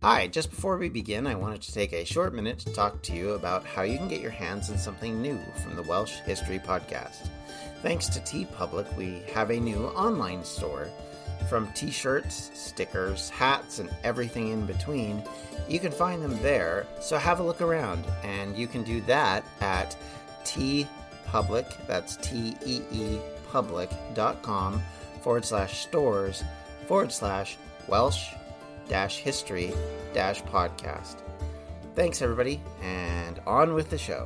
Hi, just before we begin, I wanted to take a short minute to talk to you about how you can get your hands on something new from the Welsh History Podcast. Thanks to TeePublic, we have a new online store. From t-shirts, stickers, hats, and everything in between, you can find them there, so have a look around, and you can do that at TeePublic, that's T-E-E public.com/stores/Welsh-history-podcast. Thanks, everybody, and on with the show.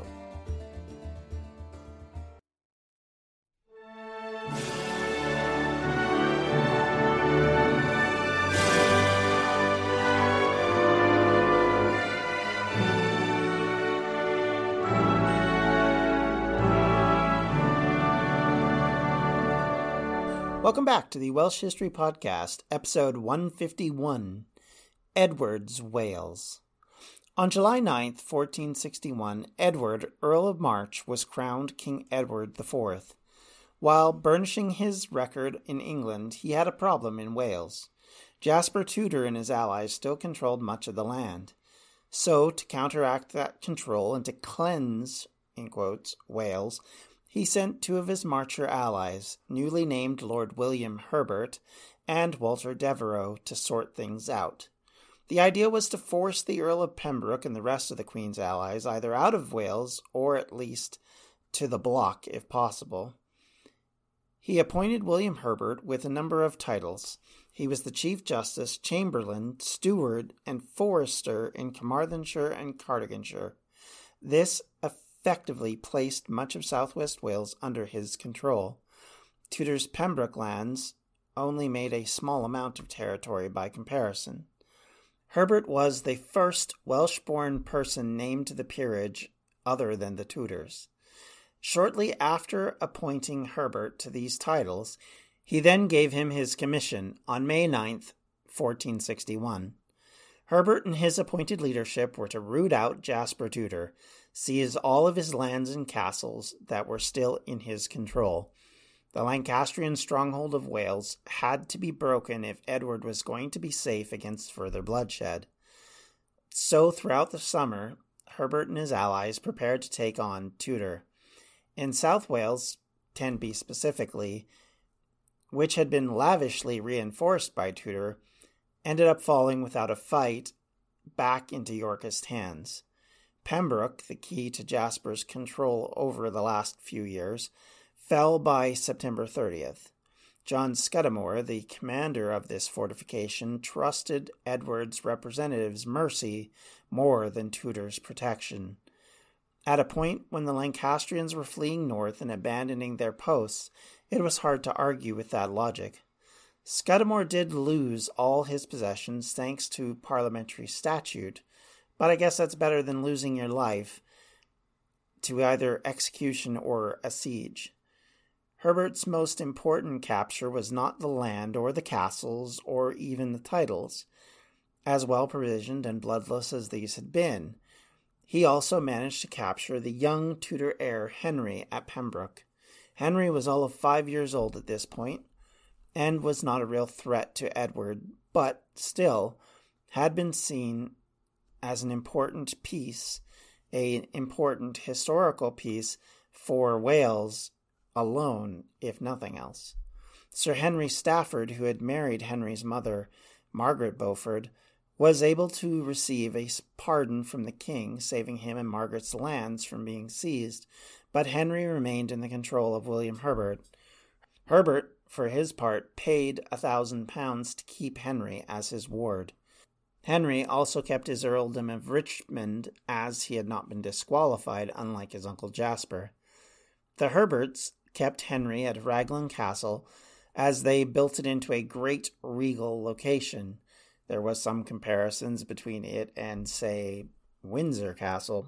Welcome back to the Welsh History Podcast, episode 151, Edward's Wales. On July 9th, 1461, Edward, Earl of March, was crowned King Edward IV. While burnishing his record in England, he had a problem in Wales. Jasper Tudor and his allies still controlled much of the land. So, to counteract that control and to cleanse, in quotes, Wales, he sent two of his Marcher allies, newly named Lord William Herbert and Walter Devereux, to sort things out. The idea was to force the Earl of Pembroke and the rest of the Queen's allies either out of Wales or at least to the block, if possible. He appointed William Herbert with a number of titles. He was the Chief Justice, Chamberlain, Steward, and Forester in Carmarthenshire and Cardiganshire. This effectively placed much of southwest Wales under his control. Tudor's Pembroke lands only made a small amount of territory by comparison. Herbert was the first Welsh-born person named to the peerage other than the Tudors. Shortly after appointing Herbert to these titles, he then gave him his commission on May 9th, 1461. Herbert and his appointed leadership were to root out Jasper Tudor, seize all of his lands and castles that were still in his control. The Lancastrian stronghold of Wales had to be broken if Edward was going to be safe against further bloodshed. So throughout the summer, Herbert and his allies prepared to take on Tudor. In South Wales, Tenby specifically, which had been lavishly reinforced by Tudor, ended up falling without a fight back into Yorkist hands. Pembroke, the key to Jasper's control over the last few years, fell by September 30th. John Scudamore, the commander of this fortification, trusted Edward's representative's mercy more than Tudor's protection. At a point when the Lancastrians were fleeing north and abandoning their posts, it was hard to argue with that logic. Scudamore did lose all his possessions thanks to parliamentary statute, but I guess that's better than losing your life to either execution or a siege. Herbert's most important capture was not the land or the castles or even the titles. As well provisioned and bloodless as these had been, he also managed to capture the young Tudor heir Henry at Pembroke. Henry was all of 5 years old at this point, and was not a real threat to Edward, but still had been seen as an important piece, an important historical piece for Wales alone, if nothing else. Sir Henry Stafford, who had married Henry's mother, Margaret Beaufort, was able to receive a pardon from the king, saving him and Margaret's lands from being seized, but Henry remained in the control of William Herbert. Herbert, for his part, paid £1,000 to keep Henry as his ward. Henry also kept his earldom of Richmond, as he had not been disqualified, unlike his uncle Jasper. The Herberts kept Henry at Raglan Castle, as they built it into a great regal location. There was some comparisons between it and, say, Windsor Castle.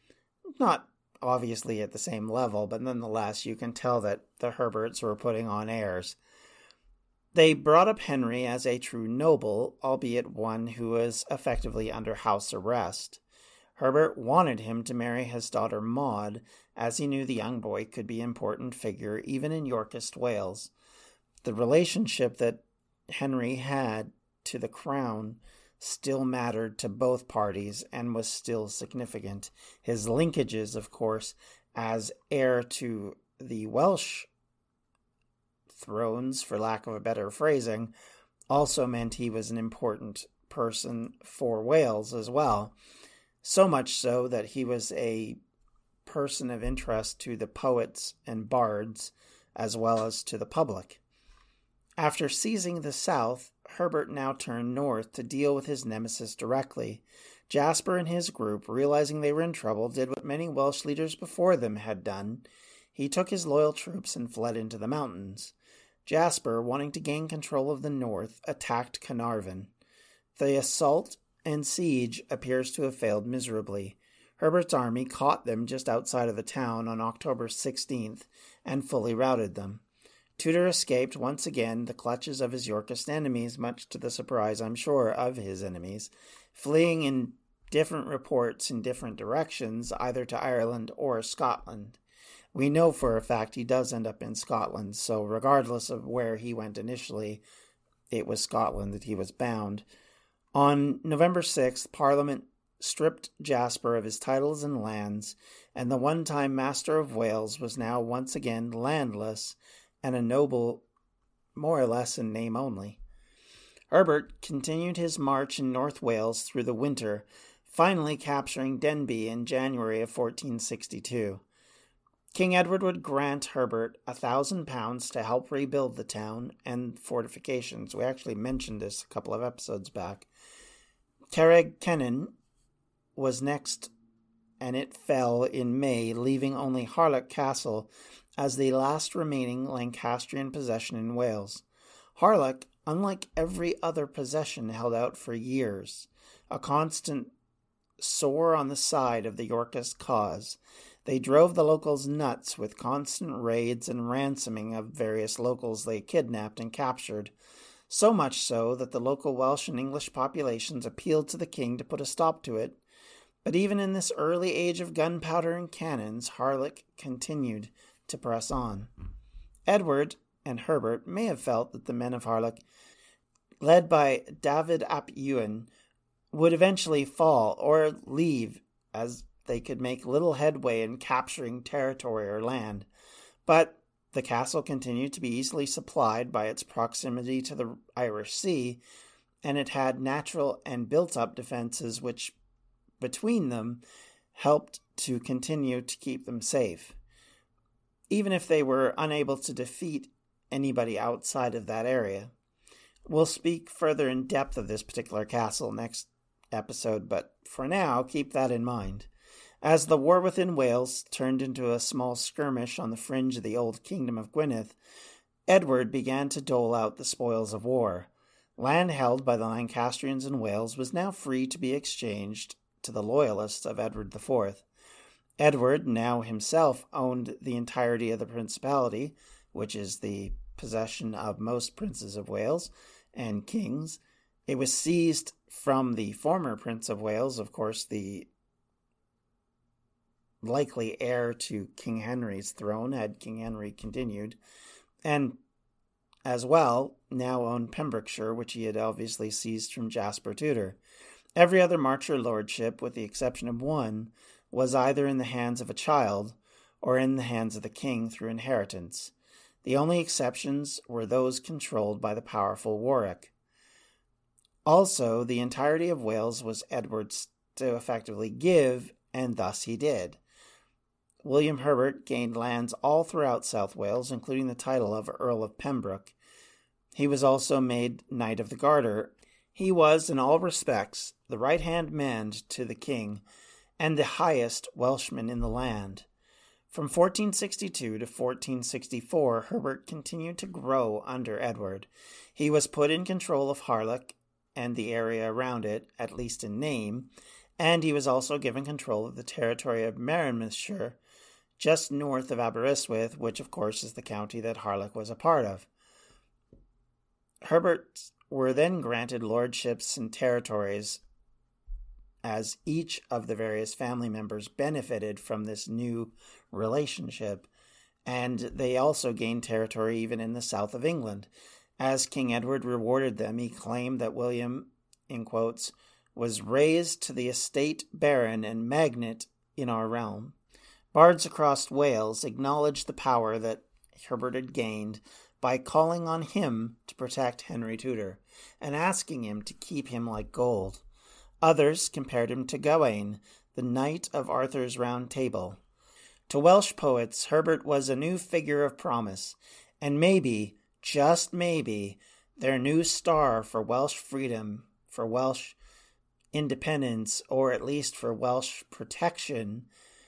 Not obviously at the same level, but nonetheless you can tell that the Herberts were putting on airs. They brought up Henry as a true noble, albeit one who was effectively under house arrest. Herbert wanted him to marry his daughter Maud, as he knew the young boy could be an important figure even in Yorkist Wales. The relationship that Henry had to the crown still mattered to both parties and was still significant. His linkages, of course, as heir to the Welsh thrones, for lack of a better phrasing, also meant he was an important person for Wales as well. So much so that he was a person of interest to the poets and bards, as well as to the public. After seizing the south, Herbert now turned north to deal with his nemesis directly. Jasper and his group, realizing they were in trouble, did what many Welsh leaders before them had done. He took his loyal troops and fled into the mountains. Jasper, wanting to gain control of the north, attacked Carnarvon. The assault and siege appears to have failed miserably. Herbert's army caught them just outside of the town on October 16th and fully routed them. Tudor escaped once again the clutches of his Yorkist enemies, much to the surprise, I'm sure, of his enemies, fleeing in different reports in different directions, either to Ireland or Scotland. We know for a fact he does end up in Scotland, so regardless of where he went initially, it was Scotland that he was bound. On November 6th, Parliament stripped Jasper of his titles and lands, and the one-time Master of Wales was now once again landless and a noble more or less in name only. Herbert continued his march in North Wales through the winter, finally capturing Denbigh in January of 1462. King Edward would grant Herbert £1,000 to help rebuild the town and fortifications. We actually mentioned this a couple of episodes back. Carrigkennen was next, and it fell in May, leaving only Harlech Castle as the last remaining Lancastrian possession in Wales. Harlech, unlike every other possession, held out for years, a constant sore on the side of the Yorkist cause. They drove the locals nuts with constant raids and ransoming of various locals they kidnapped and captured, so much so that the local Welsh and English populations appealed to the king to put a stop to it. But even in this early age of gunpowder and cannons, Harlech continued to press on. Edward and Herbert may have felt that the men of Harlech, led by David ap Ewan, would eventually fall or leave, as they could make little headway in capturing territory or land. But the castle continued to be easily supplied by its proximity to the Irish Sea, and it had natural and built-up defenses which, between them, helped to continue to keep them safe, even if they were unable to defeat anybody outside of that area. We'll speak further in depth of this particular castle next episode, but for now, keep that in mind. As the war within Wales turned into a small skirmish on the fringe of the old kingdom of Gwynedd, Edward began to dole out the spoils of war. Land held by the Lancastrians in Wales was now free to be exchanged to the loyalists of Edward IV. Edward now himself owned the entirety of the principality, which is the possession of most princes of Wales and kings. It was seized from the former Prince of Wales, of course, the likely heir to King Henry's throne had King Henry continued, and as well now owned Pembrokeshire, which he had obviously seized from Jasper Tudor. Every other marcher lordship, with the exception of one, was either in the hands of a child or in the hands of the king through inheritance. The only exceptions were those controlled by the powerful Warwick. Also, the entirety of Wales was Edward's to effectively give, and thus he did. William Herbert gained lands all throughout South Wales, including the title of Earl of Pembroke. He was also made Knight of the Garter. He was, in all respects, the right-hand man to the king, and the highest Welshman in the land. From 1462 to 1464, Herbert continued to grow under Edward. He was put in control of Harlech and the area around it, at least in name, and he was also given control of the territory of Merionethshire, just north of Aberystwyth, which of course is the county that Harlech was a part of. Herbert were then granted lordships and territories as each of the various family members benefited from this new relationship, and they also gained territory even in the south of England. As King Edward rewarded them, he claimed that William in quotes, was raised to the estate baron and magnate in our realm. Bards across Wales acknowledged the power that Herbert had gained by calling on him to protect Henry Tudor and asking him to keep him like gold. Others compared him to Gawain, the knight of Arthur's Round Table. To Welsh poets, Herbert was a new figure of promise, and maybe, just maybe, their new star for Welsh freedom, for Welsh independence, or at least for Welsh protection,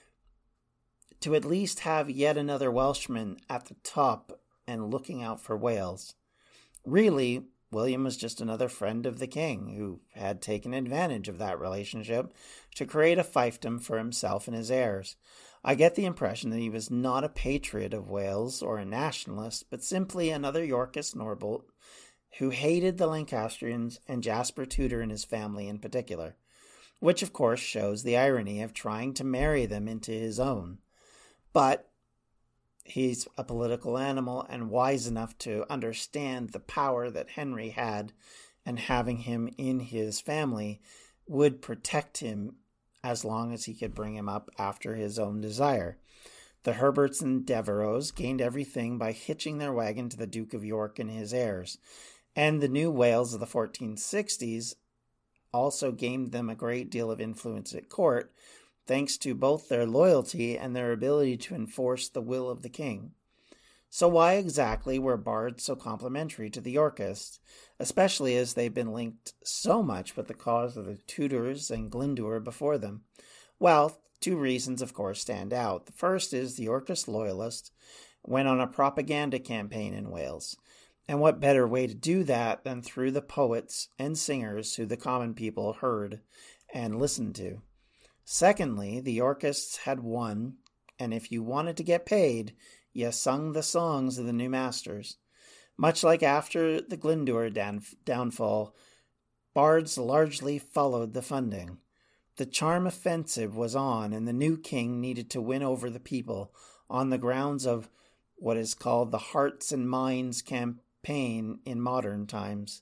to at least have yet another Welshman at the top and looking out for Wales. Really, William was just another friend of the king who had taken advantage of that relationship to create a fiefdom for himself and his heirs. I get the impression that he was not a patriot of Wales or a nationalist, but simply another Yorkist noble who hated the Lancastrians and Jasper Tudor and his family in particular, which of course shows the irony of trying to marry them into his own. But he's a political animal and wise enough to understand the power that Henry had, and having him in his family would protect him as long as he could bring him up after his own desire. The Herberts and Devereux gained everything by hitching their wagon to the Duke of York and his heirs, and the new Wales of the 1460s also gained them a great deal of influence at court, thanks to both their loyalty and their ability to enforce the will of the king. So why exactly were bards so complementary to the Yorkists, especially as they've been linked so much with the cause of the Tudors and Glyndŵr before them? Well, two reasons, of course, stand out. The first is the Yorkist loyalists went on a propaganda campaign in Wales. And what better way to do that than through the poets and singers who the common people heard and listened to? Secondly, the Yorkists had won, and if you wanted to get paid, you sung the songs of the new masters. Much like after the Glyndŵr downfall, bards largely followed the funding. The charm offensive was on, and the new king needed to win over the people on the grounds of what is called the Hearts and Minds campaign in modern times.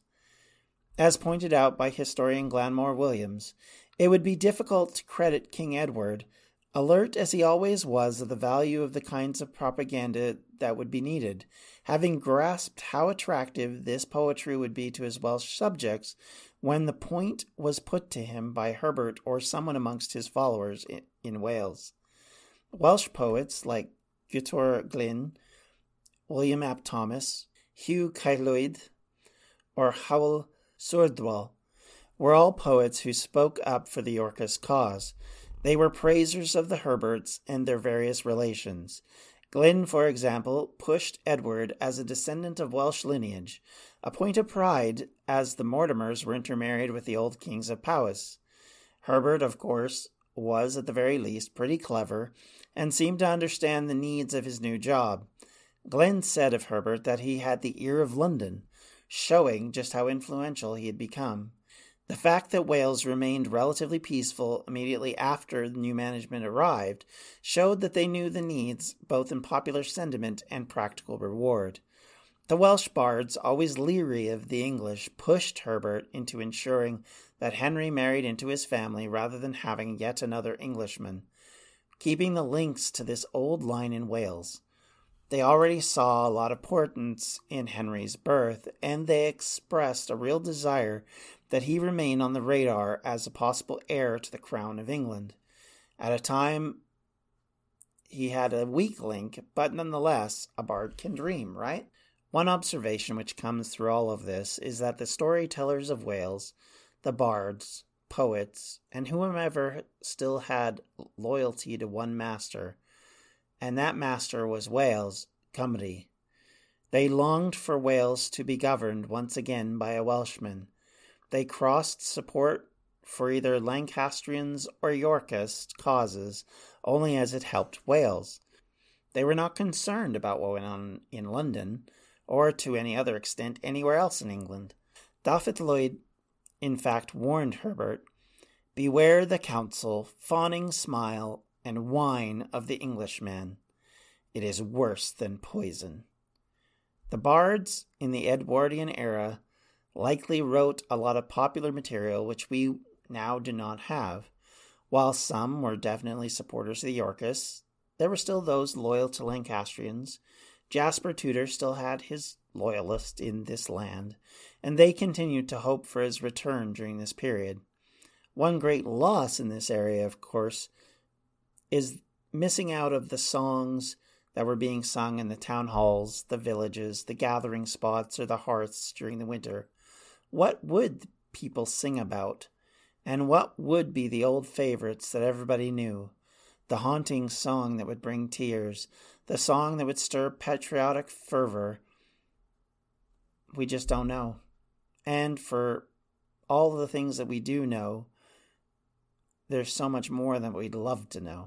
As pointed out by historian Glanmore Williams, it would be difficult to credit King Edward, alert as he always was of the value of the kinds of propaganda that would be needed, having grasped how attractive this poetry would be to his Welsh subjects when the point was put to him by Herbert or someone amongst his followers in Wales. Welsh poets like Gutor Glyn, William ap Thomas, Hugh Caerlwyd, or Howell Swerdwell were all poets who spoke up for the Yorkist cause. They were praisers of the Herberts and their various relations. Glyn, for example, pushed Edward as a descendant of Welsh lineage, a point of pride as the Mortimers were intermarried with the old kings of Powys. Herbert, of course, was at the very least pretty clever and seemed to understand the needs of his new job. Glyn said of Herbert that he had the ear of London, showing just how influential he had become. The fact that Wales remained relatively peaceful immediately after the new management arrived showed that they knew the needs, both in popular sentiment and practical reward. The Welsh bards, always leery of the English, pushed Herbert into ensuring that Henry married into his family rather than having yet another Englishman, keeping the links to this old line in Wales. They already saw a lot of importance in Henry's birth, and they expressed a real desire that he remain on the radar as a possible heir to the crown of England. At a time, he had a weak link, but nonetheless, a bard can dream, right? One observation which comes through all of this is that the storytellers of Wales, the bards, poets, and whomever still had loyalty to one master, and that master was Wales, Cymru. They longed for Wales to be governed once again by a Welshman. They crossed support for either Lancastrians or Yorkist causes only as it helped Wales. They were not concerned about what went on in London, or to any other extent anywhere else in England. Dafydd Llwyd, in fact, warned Herbert, "Beware the counsel, fawning smile, and whine of the Englishman. It is worse than poison." The bards in the Edwardian era likely wrote a lot of popular material which we now do not have. While some were definitely supporters of the Yorkists, there were still those loyal to Lancastrians. Jasper Tudor still had his loyalists in this land, and they continued to hope for his return during this period. One great loss in this area, of course, is missing out of the songs that were being sung in the town halls, the villages, the gathering spots, or the hearths during the winter. What would people sing about? And what would be the old favorites that everybody knew? The haunting song that would bring tears, the song that would stir patriotic fervor. We just don't know. And for all the things that we do know, there's so much more than we'd love to know.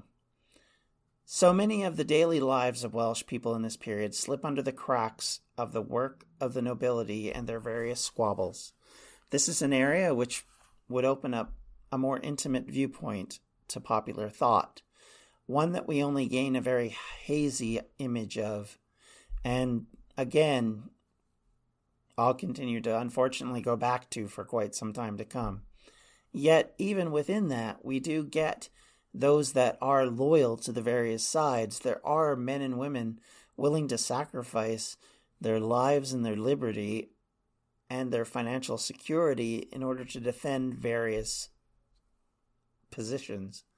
So many of the daily lives of Welsh people in this period slip under the cracks of the work of the nobility and their various squabbles. This is an area which would open up a more intimate viewpoint to popular thought, one that we only gain a very hazy image of. And again, I'll continue to unfortunately go back to for quite some time to come. Yet, even within that, we do get those that are loyal to the various sides. There are men and women willing to sacrifice their lives and their liberty and their financial security in order to defend various positions.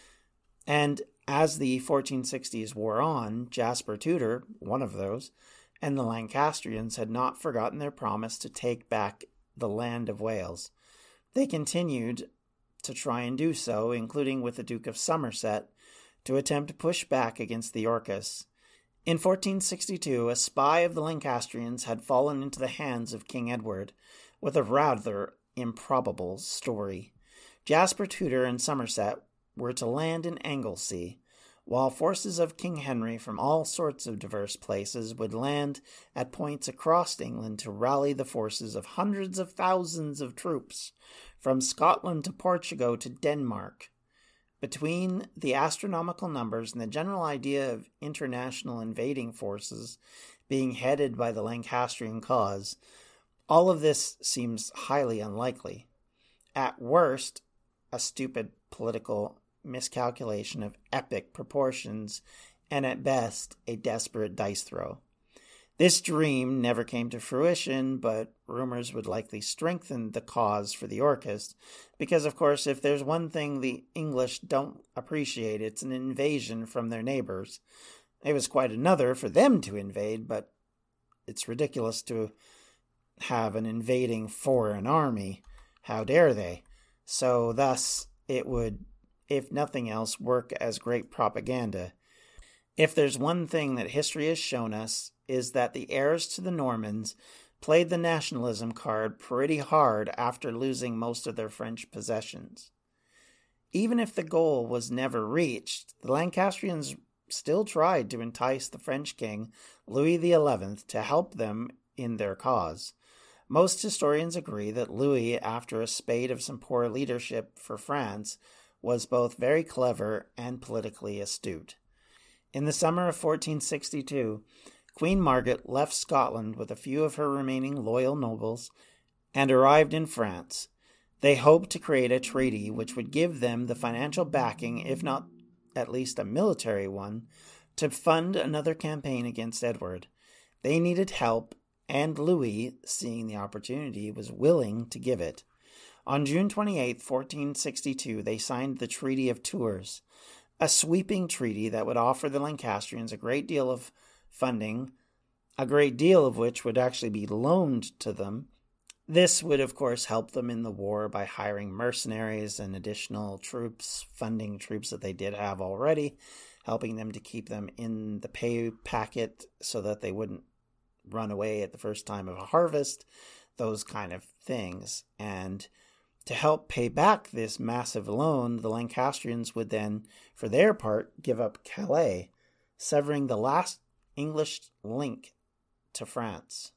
And as the 1460s wore on, Jasper Tudor, one of those, and the Lancastrians had not forgotten their promise to take back the land of Wales. They continued to try and do so, including with the Duke of Somerset, to attempt to push back against the Yorkists. In 1462, a spy of the Lancastrians had fallen into the hands of King Edward, with a rather improbable story. Jasper Tudor and Somerset were to land in Anglesey, while forces of King Henry from all sorts of diverse places would land at points across England to rally the forces of hundreds of thousands of troops from Scotland to Portugal to Denmark. Between the astronomical numbers and the general idea of international invading forces being headed by the Lancastrian cause, all of this seems highly unlikely. At worst, a stupid political miscalculation of epic proportions, and at best, a desperate dice throw. This dream never came to fruition, but rumors would likely strengthen the cause for the Yorkists, because, of course, if there's one thing the English don't appreciate, it's an invasion from their neighbors. It was quite another for them to invade, but it's ridiculous to have an invading foreign army. How dare they? So thus, it would, if nothing else, work as great propaganda. If there's one thing that history has shown us, is that the heirs to the Normans played the nationalism card pretty hard after losing most of their French possessions. Even if the goal was never reached, the Lancastrians still tried to entice the French king, Louis XI, to help them in their cause. Most historians agree that Louis, after a spate of some poor leadership for France, was both very clever and politically astute. In the summer of 1462, Queen Margaret left Scotland with a few of her remaining loyal nobles and arrived in France. They hoped to create a treaty which would give them the financial backing, if not at least a military one, to fund another campaign against Edward. They needed help, and Louis, seeing the opportunity, was willing to give it. On June 28, 1462, they signed the Treaty of Tours, a sweeping treaty that would offer the Lancastrians a great deal of funding, a great deal of which would actually be loaned to them. This would, of course, help them in the war by hiring mercenaries and additional troops, funding troops that they did have already, helping them to keep them in the pay packet so that they wouldn't run away at the first time of a harvest, those kind of things. And to help pay back this massive loan, the Lancastrians would then, for their part, give up Calais, severing the last English link to France.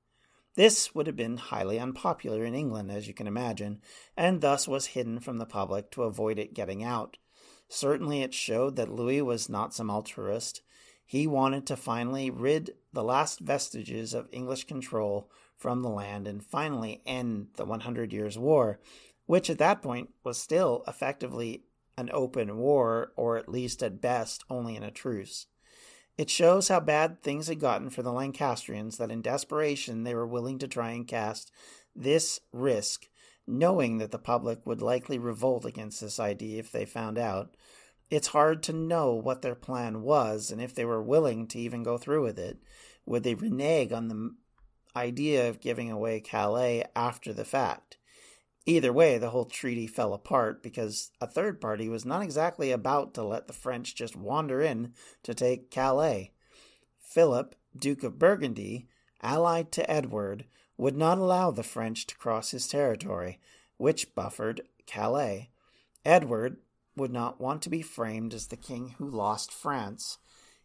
This would have been highly unpopular in England, as you can imagine, and thus was hidden from the public to avoid it getting out. Certainly it showed that Louis was not some altruist. He wanted to finally rid the last vestiges of English control from the land and finally end the 100 Years' War, which at that point was still effectively an open war, or at least at best only in a truce. It shows how bad things had gotten for the Lancastrians that in desperation they were willing to try and cast this risk, knowing that the public would likely revolt against this idea if they found out. It's hard to know what their plan was and if they were willing to even go through with it. Would they renege on the idea of giving away Calais after the fact? Either way, the whole treaty fell apart because a third party was not exactly about to let the French just wander in to take Calais. Philip, Duke of Burgundy, allied to Edward, would not allow the French to cross his territory, which buffered Calais. Edward would not want to be framed as the king who lost France,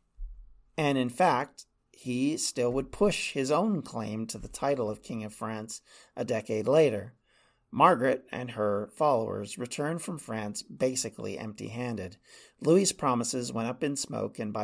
and in fact, he still would push his own claim to the title of King of France a decade later. Margaret and her followers returned from France basically empty-handed. Louis's promises went up in smoke, and by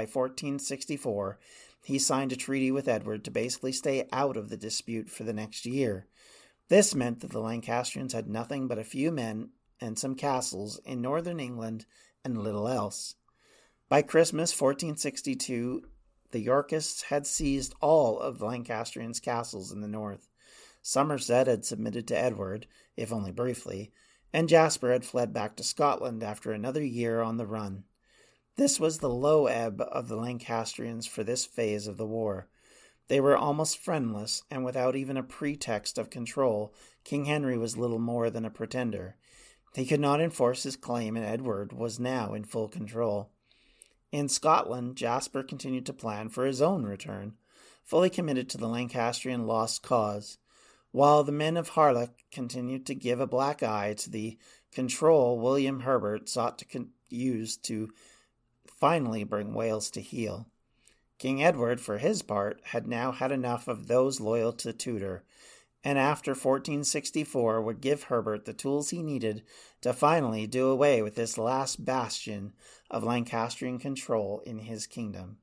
1464, he signed a treaty with Edward to basically stay out of the dispute for the next year. This meant that the Lancastrians had nothing but a few men and some castles in northern England and little else. By Christmas 1462, the Yorkists had seized all of the Lancastrians' castles in the north. Somerset had submitted to Edward, if only briefly, and Jasper had fled back to Scotland after another year on the run. This was the low ebb of the Lancastrians for this phase of the war. They were almost friendless, and without even a pretext of control, King Henry was little more than a pretender. He could not enforce his claim, and Edward was now in full control. In Scotland, Jasper continued to plan for his own return, fully committed to the Lancastrian lost cause, while the men of Harlech continued to give a black eye to the control William Herbert sought to use to finally bring Wales to heel. King Edward, for his part, had now had enough of those loyal to Tudor, and after 1464 would give Herbert the tools he needed to finally do away with this last bastion of Lancastrian control in his kingdom.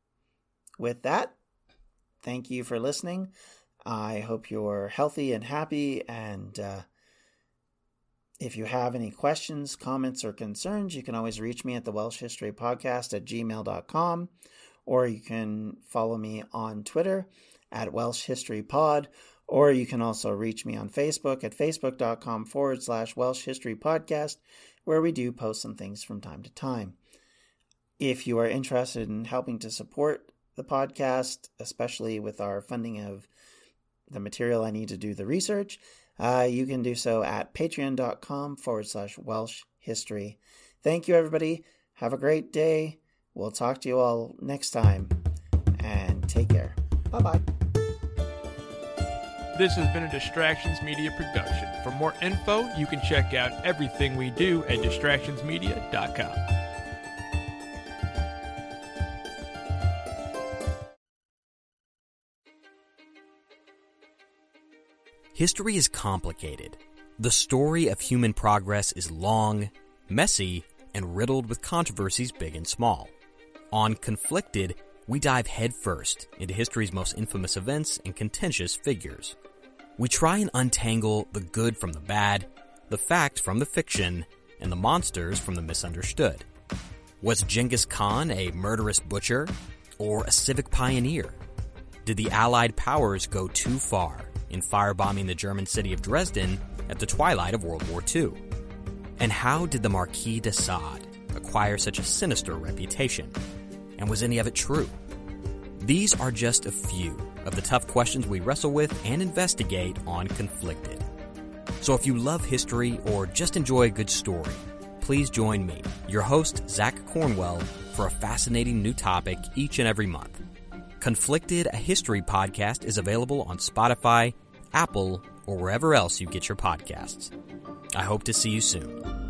With that, thank you for listening. I hope you're healthy and happy, and if you have any questions, comments, or concerns, you can always reach me at the Welsh History Podcast at gmail.com, or you can follow me on Twitter at Welsh History Pod, or you can also reach me on Facebook at facebook.com/Welsh History Podcast, where we do post some things from time to time. If you are interested in helping to support the podcast, especially with our funding of the material I need to do the research, you can do so at patreon.com/Welsh History. Thank you, everybody. Have a great day. We'll talk to you all next time, and take care. Bye-bye. This has been a Distractions Media production. For more info, you can check out everything we do at distractionsmedia.com. History is complicated. The story of human progress is long, messy, and riddled with controversies big and small. On Conflicted, we dive headfirst into history's most infamous events and contentious figures. We try and untangle the good from the bad, the fact from the fiction, and the monsters from the misunderstood. Was Genghis Khan a murderous butcher or a civic pioneer? Did the Allied powers go too far in firebombing the German city of Dresden at the twilight of World War II? And how did the Marquis de Sade acquire such a sinister reputation? And was any of it true? These are just a few of the tough questions we wrestle with and investigate on Conflicted. So if you love history or just enjoy a good story, please join me, your host, Zach Cornwell, for a fascinating new topic each and every month. Conflicted, a history podcast, is available on Spotify, Apple, or wherever else you get your podcasts. I hope to see you soon.